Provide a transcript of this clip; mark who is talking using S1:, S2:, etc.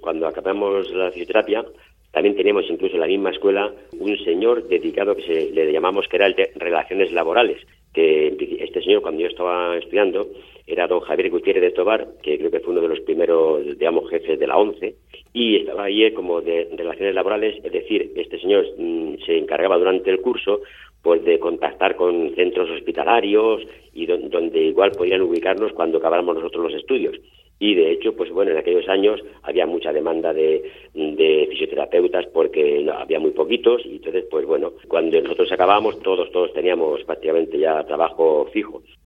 S1: cuando acabamos la fisioterapia, también teníamos incluso en la misma escuela un señor dedicado que le llamamos que era el de relaciones laborales, que este señor, cuando yo estaba estudiando, era don Javier Gutiérrez de Tobar, que creo que fue uno de los primeros, digamos, jefes de la ONCE, y estaba ahí como de relaciones laborales, es decir, este señor se encargaba durante el curso pues de contactar con centros hospitalarios y donde igual podían ubicarnos cuando acabáramos nosotros los estudios. Y de hecho, pues bueno, en aquellos años había mucha demanda de fisioterapeutas porque había muy poquitos, y entonces, pues bueno, cuando nosotros acabábamos, todos teníamos prácticamente ya trabajo fijo.